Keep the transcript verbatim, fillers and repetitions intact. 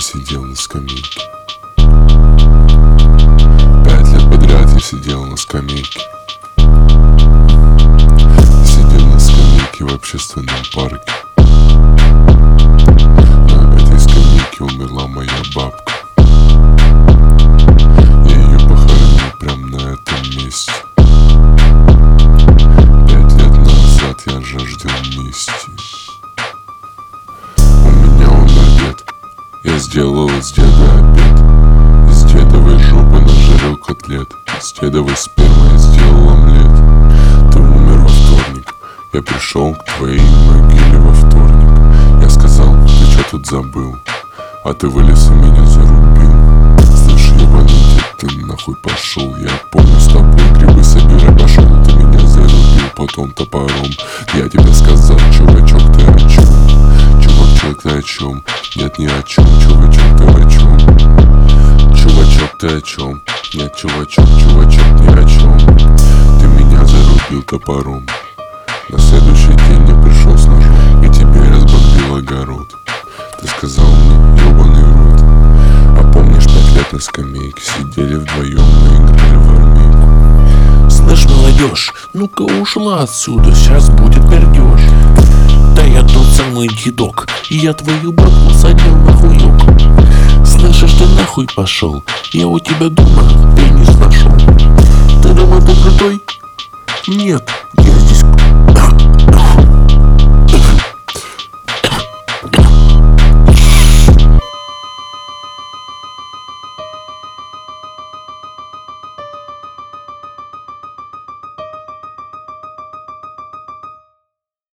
сидел на скамейке. Пять лет подряд я сидел на скамейке. Сидел на скамейке в общественном парке. На этой скамейке умерла моя бабка. Я ее похоронил прямо на этом месте. Пять лет назад я жаждал мести. У меня умер дед. Я сделал из деда обед. Из дедовой жопы нажарил котлет. Из дедовой спермы я сделал омлет. Ты умер во вторник. Я пришел к твоей могиле во вторник. Я сказал, ты чё тут забыл? А ты вылез и меня зарубил. Слышь, ебаный дед, ты нахуй пошел. Я помню, с тобой грибы собирай пошел. Ты меня зарубил потом топором. Я тебе сказал, чувачок, ты о чем? Чувачок, ты о чем? Нет, ни о чем, чувачок, ты о чем? Чувачок, ты о чем? Нет, чувачок, чувачок, ни о чем. Ты меня зарубил топором. На следующий день я пришел с ножом и тебе разбомбил огород. Ты сказал мне, ебаный рот. А помнишь, пять лет на скамейке сидели вдвоем, мы играли в армейку. Слышь, молодежь, ну-ка ушла отсюда, сейчас будет пердеж. Да я тот самый дедок, и я твою бабку садил на хуёк. Слышишь, ты нахуй пошел, я у тебя дома пенис нашел. Ты думал, ты крутой? Нет,